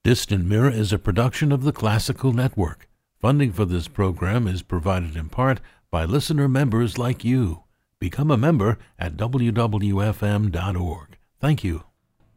Distant Mirror is a production of the Classical Network. Funding for this program is provided in part by listener members like you. Become a member at wwfm.org. Thank you.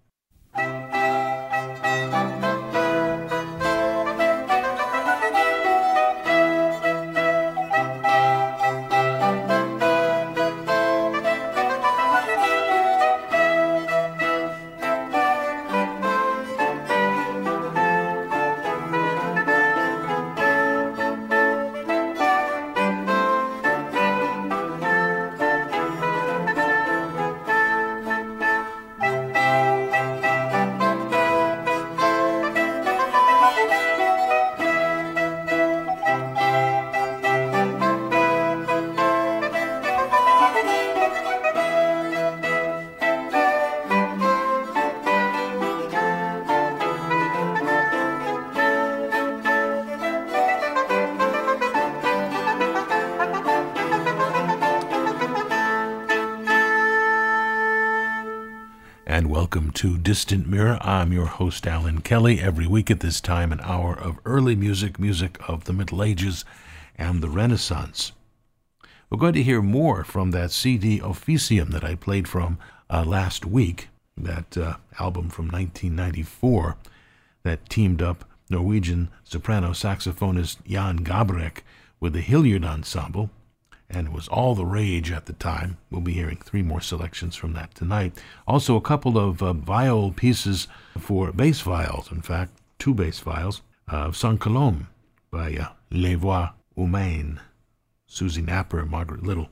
And welcome to Distant Mirror. I'm your host, Alan Kelly. Every week at this time, an hour of early music, music of the Middle Ages and the Renaissance. We're going to hear more from that CD Officium that I played from last week, that album from 1994 that teamed up Norwegian soprano saxophonist Jan Garbarek with the Hilliard Ensemble, and it was all the rage at the time. We'll be hearing 3 more selections from that tonight. Also, a couple of viol pieces for bass viols, in fact, 2 bass viols, Sans Colombe by Les Voix Humaines, Susie Napper and Margaret Little.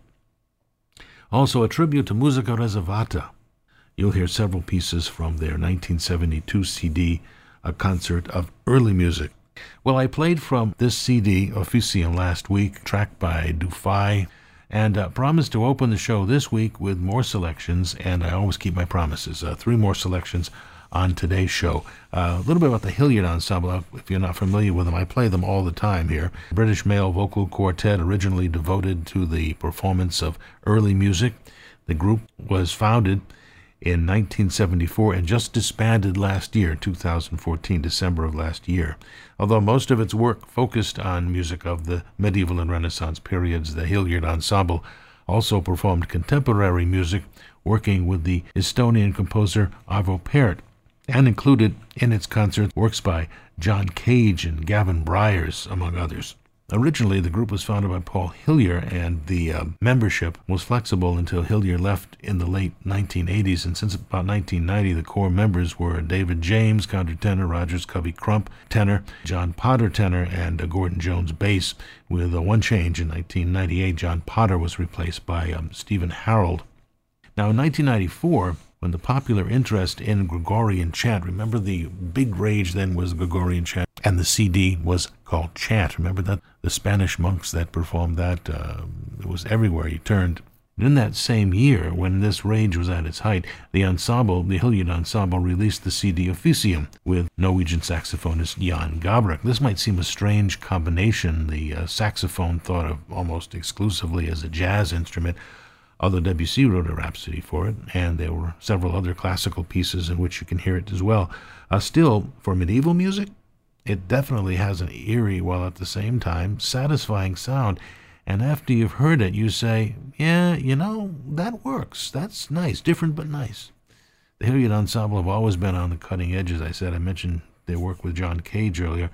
Also, a tribute to Musica Reservata. You'll hear several pieces from their 1972 CD, A Concert of Early Music. Well, I played from this CD, Officium, last week, tracked by Dufay, and promised to open the show this week with more selections, and I always keep my promises. 3 more selections on today's show. A little bit about the Hilliard Ensemble, if you're not familiar with them. I play them all the time here. British male vocal quartet originally devoted to the performance of early music. The group was founded in 1974 and just disbanded last year, 2014, December of last year. Although most of its work focused on music of the medieval and Renaissance periods, the Hilliard Ensemble also performed contemporary music, working with the Estonian composer Arvo Pärt, and included in its concerts works by John Cage and Gavin Bryars, among others. Originally, the group was founded by Paul Hillier, and the membership was flexible until Hillier left in the late 1980s, and since about 1990, the core members were David James, countertenor, Rogers Covey Crump, tenor, John Potter, tenor, and Gordon Jones, bass, with one change. In 1998, John Potter was replaced by Stephen Harold. Now, in 1994, when the popular interest in Gregorian chant, remember the big rage then was Gregorian chant, and the CD was called Chant. Remember that? The Spanish monks that performed that, it was everywhere you turned. And in that same year, when this rage was at its height, the ensemble, the Hilliard Ensemble, released the CD Officium with Norwegian saxophonist Jan Garbarek. This might seem a strange combination, the saxophone thought of almost exclusively as a jazz instrument, although Debussy wrote a rhapsody for it, and there were several other classical pieces in which you can hear it as well. Still, for medieval music, it definitely has an eerie, while at the same time satisfying sound. And after you've heard it, you say, yeah, you know, that works. That's nice, different but nice. The Hilliard Ensemble have always been on the cutting edge, as I said. I mentioned their work with John Cage earlier.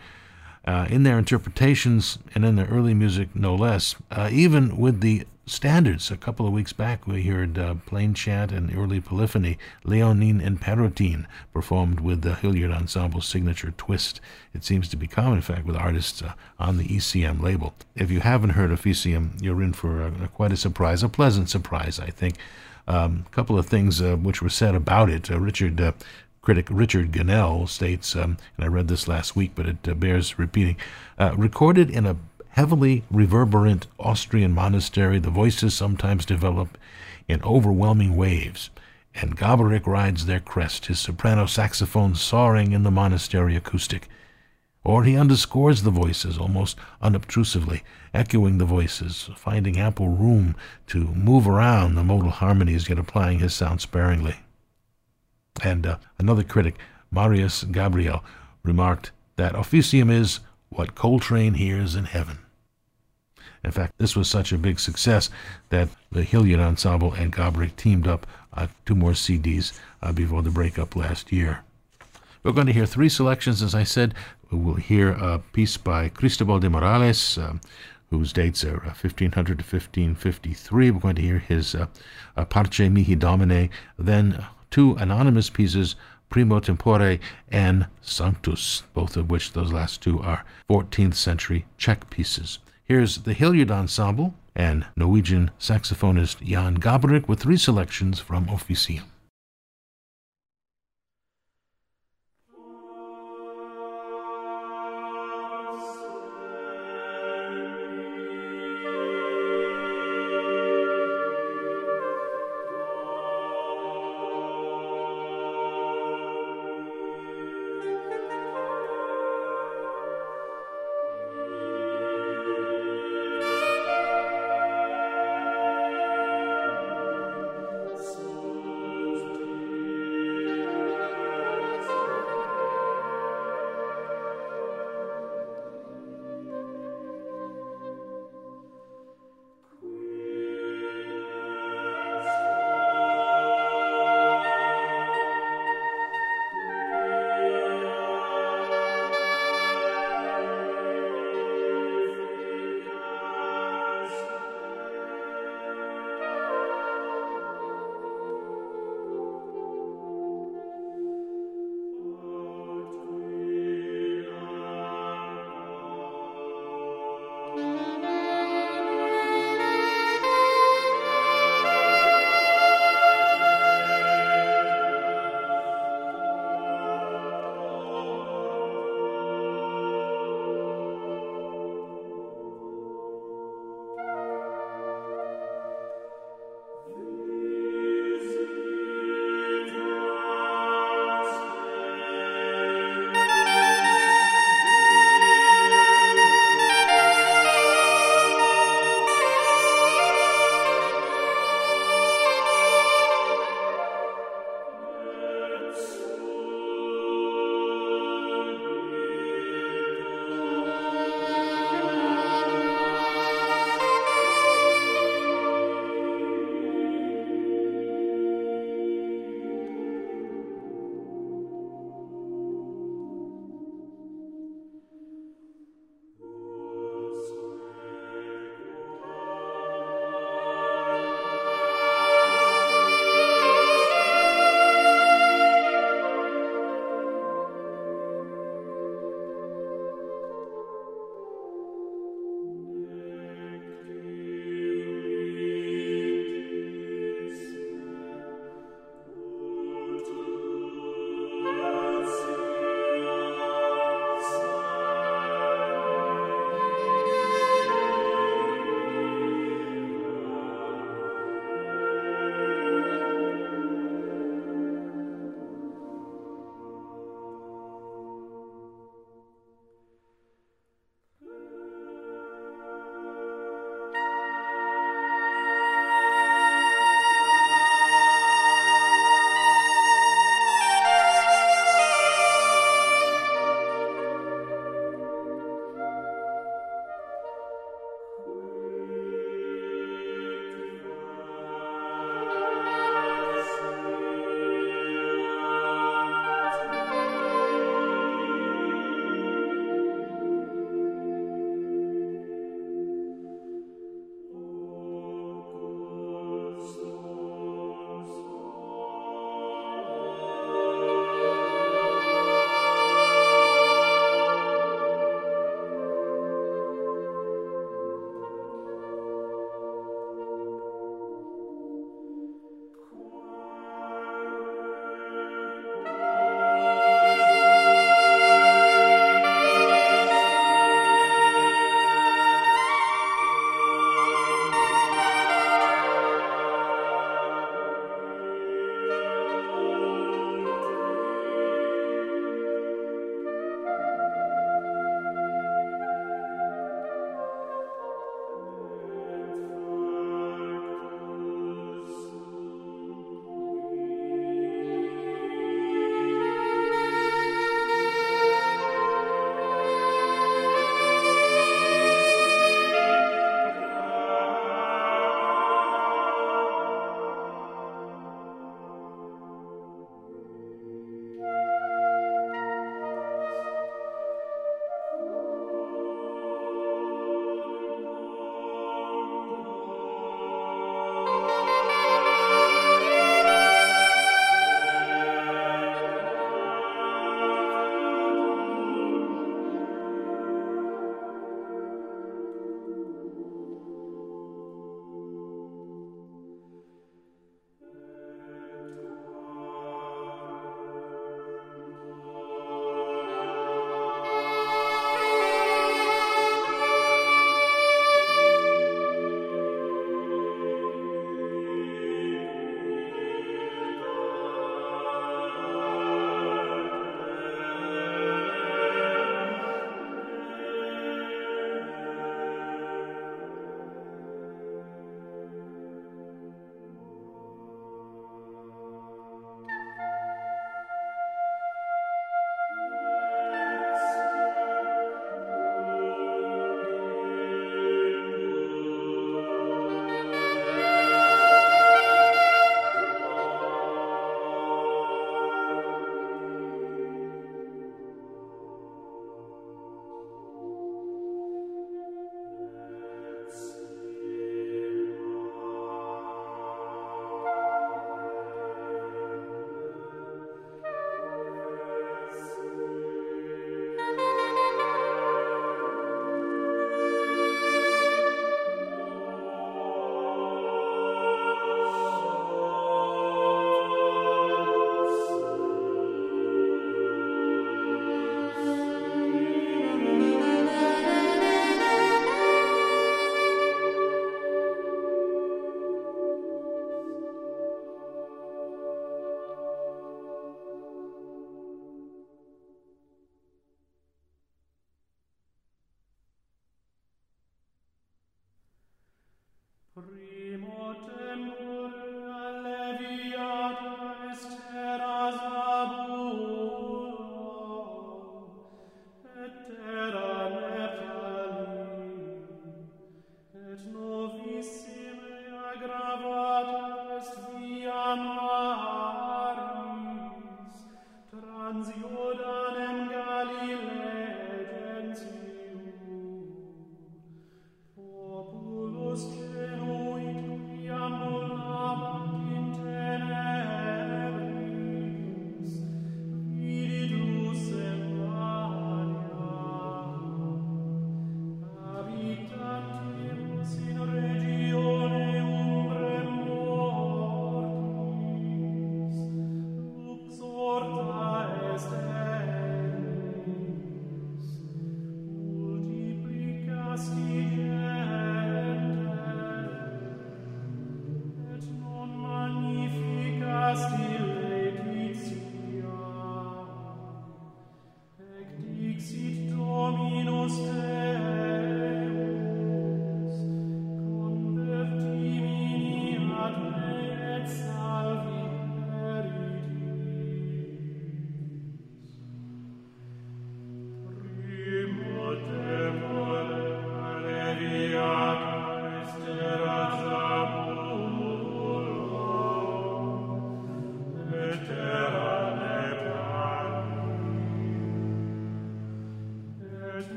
In their interpretations and in their early music, no less. Even with the standards, a couple of weeks back we heard Plain Chant and Early Polyphony, Leonine and Perrotin, performed with the Hilliard Ensemble's signature twist. It seems to be common, in fact, with artists on the ECM label. If you haven't heard Officium, you're in for quite a surprise, a pleasant surprise, I think. A couple of things which were said about it. Critic Richard Gunnell states, and I read this last week, but it bears repeating, recorded in a heavily reverberant Austrian monastery, the voices sometimes develop in overwhelming waves, and Garbarek rides their crest, his soprano saxophone soaring in the monastery acoustic. Or he underscores the voices almost unobtrusively, echoing the voices, finding ample room to move around the modal harmonies, yet applying his sound sparingly. And another critic, Marius Gabriel, remarked that Officium is what Coltrane hears in heaven. In fact, this was such a big success that the Hilliard Ensemble and Gabrick teamed up 2 more CDs before the breakup last year. We're going to hear 3 selections, as I said. We'll hear a piece by Cristobal de Morales, whose dates are 1500 to 1553. We're going to hear his Parce Mihi Domine, then 2 anonymous pieces, Primo Tempore and Sanctus, both of which, those last 2, are 14th century Czech pieces. Here's the Hilliard Ensemble and Norwegian saxophonist Jan Gabrick with 3 selections from Officium.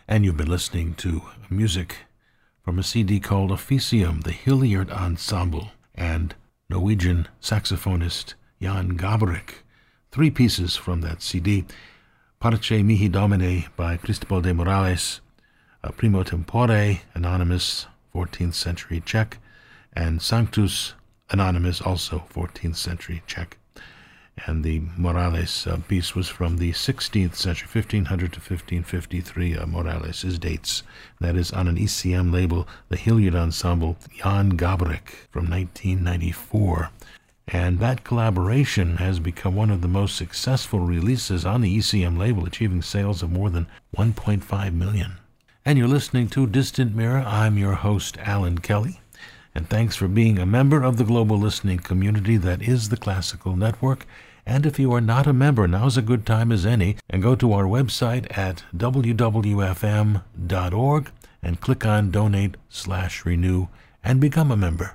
And you've been listening to music from a CD called Officium, the Hilliard Ensemble, and Norwegian saxophonist Jan Gabrick. 3 pieces from that CD: Parce Mihi Domine by Cristobal de Morales, Primo Tempore, anonymous, 14th century Czech, and Sanctus, anonymous, also 14th century Czech. And the Morales piece was from the 16th century, 1500 to 1553, Morales' dates. That is on an ECM label, the Hilliard Ensemble, Jan Gabrick, from 1994. And that collaboration has become one of the most successful releases on the ECM label, achieving sales of more than 1.5 million. And you're listening to Distant Mirror. I'm your host, Alan Kelly. And thanks for being a member of the global listening community that is the Classical Network. And if you are not a member, now's a good time as any, and go to our website at wwfm.org and click on Donate/Renew and become a member.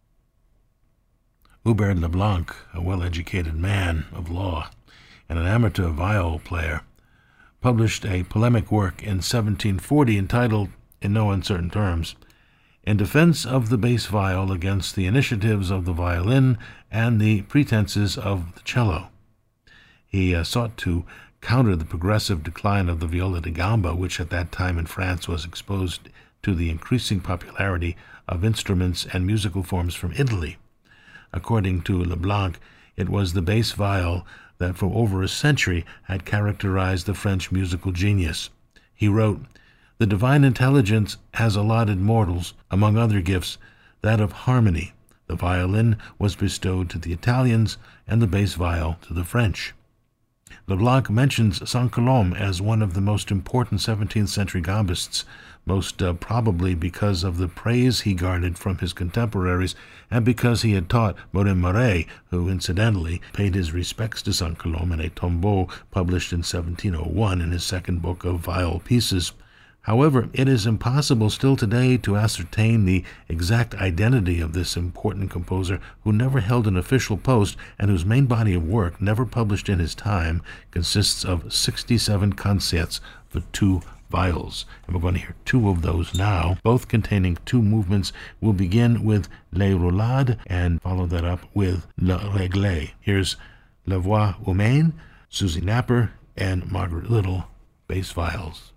Hubert Leblanc, a well-educated man of law and an amateur viol player, published a polemic work in 1740 entitled, in no uncertain terms, In Defense of the Bass Viol Against the Initiatives of the Violin and the Pretenses of the Cello. He sought to counter the progressive decline of the viola da gamba, which at that time in France was exposed to the increasing popularity of instruments and musical forms from Italy. According to Leblanc, it was the bass viol that for over a century had characterized the French musical genius. He wrote, "The divine intelligence has allotted mortals, among other gifts, that of harmony. The violin was bestowed to the Italians and the bass viol to the French." Leblanc mentions Saint-Colombe as one of the most important 17th century gambists, most probably because of the praise he garnered from his contemporaries and because he had taught Morin Marais, who incidentally paid his respects to Saint-Colombe in a tombeau published in 1701 in his second book of viol pieces. However, it is impossible still today to ascertain the exact identity of this important composer who never held an official post and whose main body of work, never published in his time, consists of 67 concerts for 2 viols. And we're going to hear 2 of those now, both containing 2 movements. We'll begin with Les Roulades and follow that up with Le Réglé. Here's La Voix Humaine, Susie Napper, and Margaret Little, bass viols.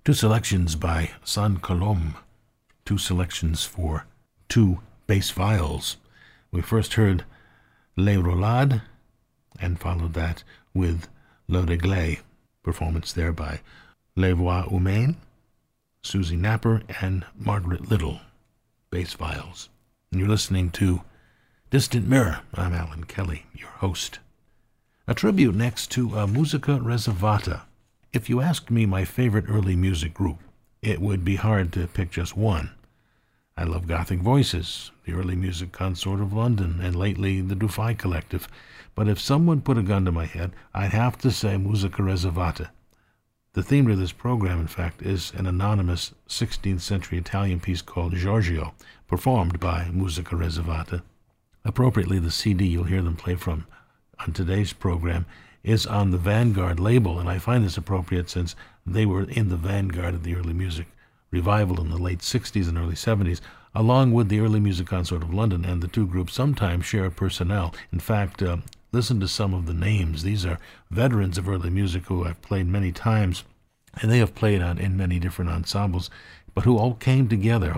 Two selections by San Colom, two selections for two bass viols. We first heard Les Roulades and followed that with Le Réglé, performance there by Les Voix Humaines, Susie Napper, and Margaret Little, bass viols. And you're listening to Distant Mirror. I'm Alan Kelly, your host. A tribute next to Musica Reservata. If you asked me my favorite early music group, it would be hard to pick just one. I love Gothic Voices, the Early Music Consort of London, and lately the Dufay Collective. But if someone put a gun to my head, I'd have to say Musica Reservata. The theme to this program, in fact, is an anonymous 16th century Italian piece called Giorgio, performed by Musica Reservata. Appropriately, the CD you'll hear them play from on today's program is on the Vanguard label, and I find this appropriate since they were in the vanguard of the early music revival in the late 60s and early 70s, along with the Early Music Consort of London, and the two groups sometimes share personnel. In fact, listen to some of the names. These are veterans of early music who I've played many times, and they have played in many different ensembles, but who all came together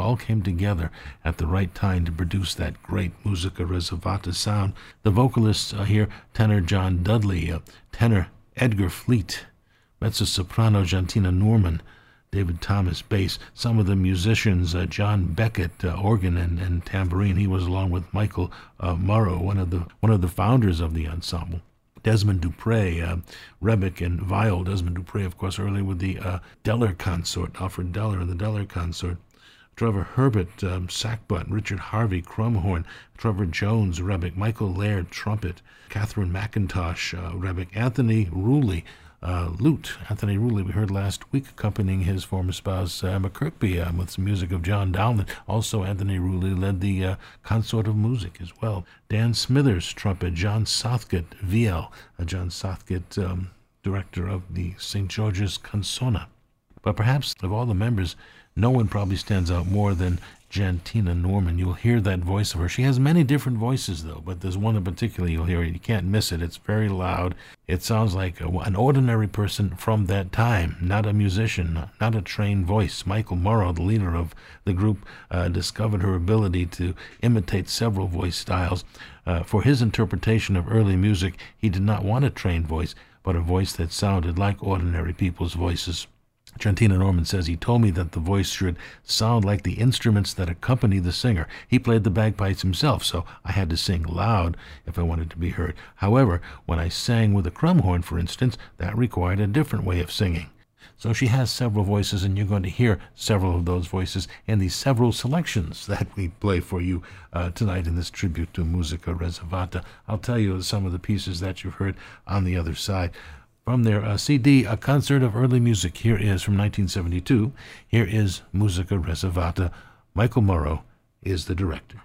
at the right time to produce that great Musica Reservata sound. The vocalists here, tenor John Dudley, tenor Edgar Fleet, mezzo-soprano Jantina Norman, David Thomas, bass. Some of the musicians, John Beckett, organ and tambourine. He was along with Michael Morrow, one of the founders of the ensemble. Desmond Dupre, Rebec and viol. Desmond Dupre, of course, early with the Deller Consort, Alfred Deller and the Deller Consort. Trevor Herbert, sackbut. Richard Harvey, crumhorn. Trevor Jones, Rebec. Michael Laird, trumpet. Catherine McIntosh, Rebec. Anthony Rulli, lute. Anthony Rulli, we heard last week, accompanying his former spouse, Emma Kirkby, with some music of John Dowland. Also, Anthony Rulli led the Consort of Music as well. Dan Smithers, trumpet. John Southgate, viol. John Southgate, director of the St. George's Canzona. But perhaps of all the members, no one probably stands out more than Jantina Norman. You'll hear that voice of her. She has many different voices, though, but there's one in particular you'll hear. You can't miss it. It's very loud. It sounds like an ordinary person from that time, not a musician, not a trained voice. Michael Morrow, the leader of the group, discovered her ability to imitate several voice styles. For his interpretation of early music, he did not want a trained voice, but a voice that sounded like ordinary people's voices. Jantina Norman says, he told me that the voice should sound like the instruments that accompany the singer. He played the bagpipes himself, so I had to sing loud if I wanted to be heard. However, when I sang with a crumhorn, for instance, that required a different way of singing. So she has several voices, and you're going to hear several of those voices in the several selections that we play for you tonight in this tribute to Musica Reservata. I'll tell you some of the pieces that you've heard on the other side. From their CD, A Concert of Early Music, here is from 1972. Here is Musica Reservata. Michael Morrow is the director.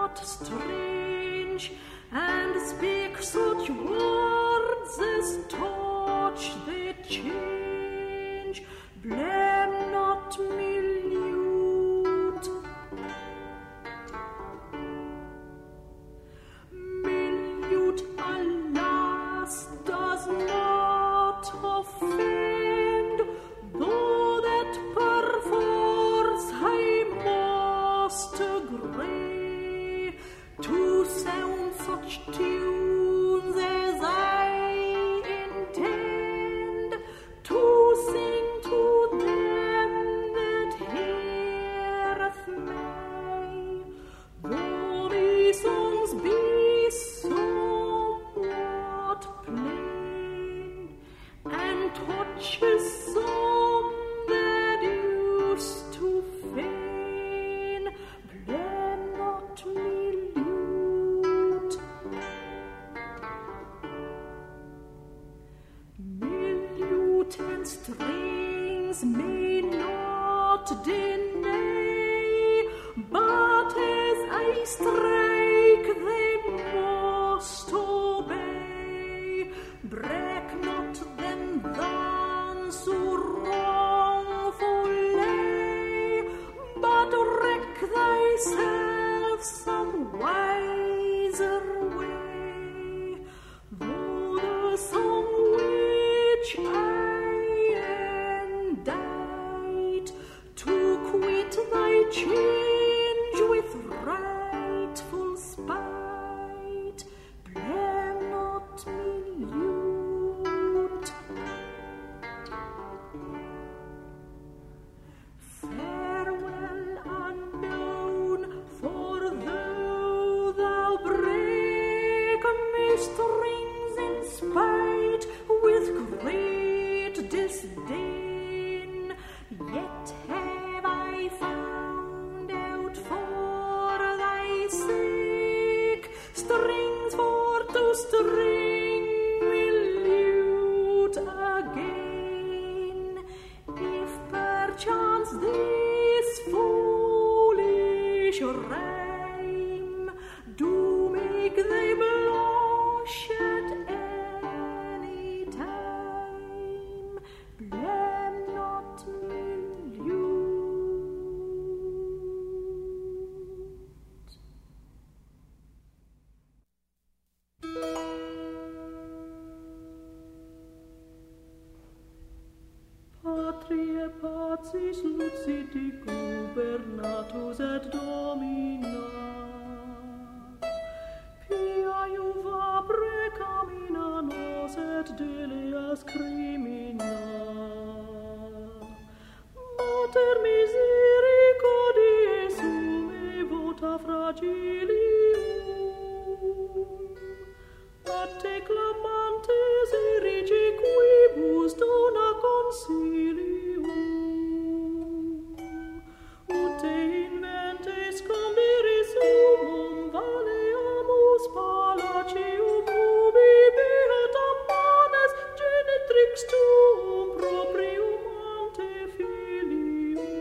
not strange, and speak such words as touch the change. Blame not me lute. Minute, alas, does not offend, though that perforce I must agree to sound such tunes as I intend to sing to them that heareth me, though these songs be somewhat plain, and touches some that used to feign. Blame not me lute. Me lute and strings may not deny, but as I strike they must obey. Break not them thence so wrongfully, but wreck thyself some wiser way. Though the song which I indite to quit thy change with rightful spite, blame not me lute. Farewell unknown, for though thou break me strings in spite with great disdain, yet have I found out for thy sake strings for to string me lute again. If perchance this foolish rhyme do make thee blush at any time, blame not me lute. Patriae pacis lucidi gubernatus et domina, pia iuva precamina nos et deleas crimina. Mater misericordiae sume vota fragilium, at te clamantes erige quibus dona consilium, ut te inventes condere sumum valeamus palacium ubi beata manes genitrix tuum proprium ante filium.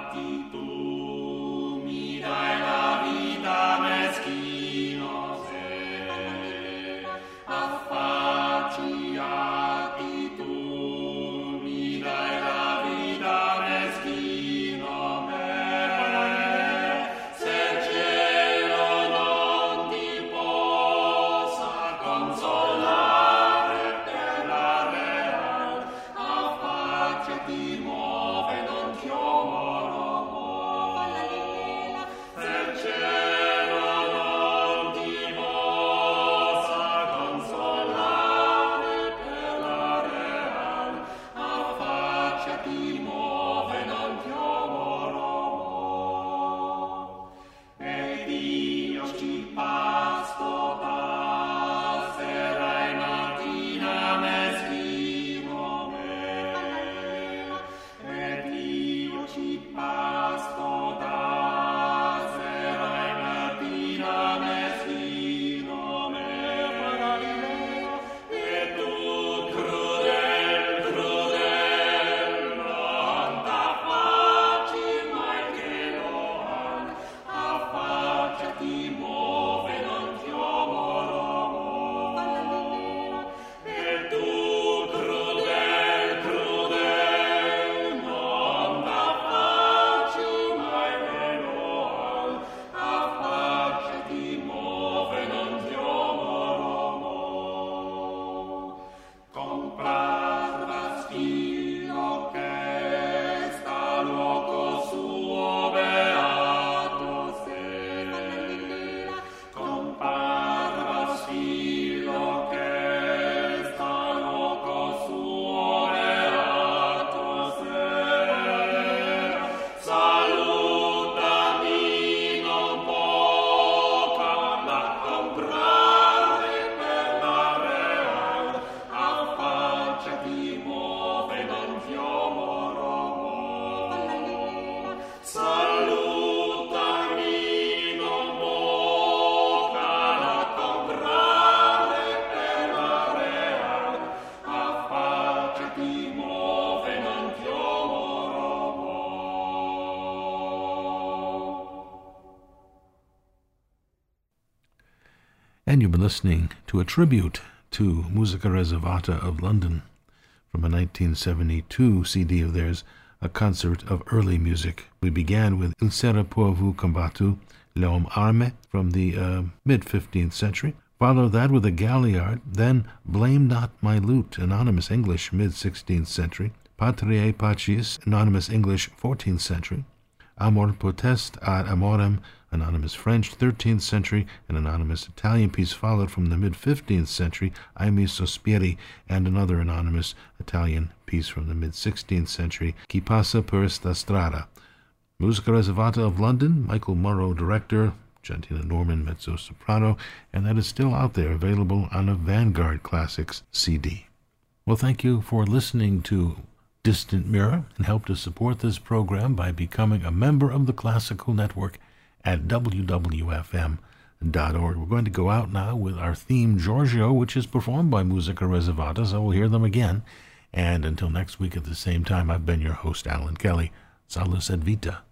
And you've been listening to a tribute to Musica Reservata of London from a 1972 CD of theirs, a concert of early music. We began with Il sera povu combattu, L'homme armé, from the mid-15th century. Followed that with a Galliard, then Blame Not My Lute, anonymous English, mid-16th century. Patriae Pacis, anonymous English, 14th century. Amor potest ad amorem, anonymous French, 13th century. An anonymous Italian piece followed from the mid-15th century, I mi sospiri, and another anonymous Italian piece from the mid-16th century, Chi passa per sta strada. Musica Reservata of London, Michael Morrow, director, Gentina Norman, mezzo-soprano, and that is still out there, available on a Vanguard Classics CD. Well, thank you for listening to Distant Mirror, and help to support this program by becoming a member of the Classical Network at wwfm.org. We're going to go out now with our theme, Giorgio, which is performed by Musica Reservata, so we'll hear them again. And until next week at the same time, I've been your host, Alan Kelly. Salus et Vita.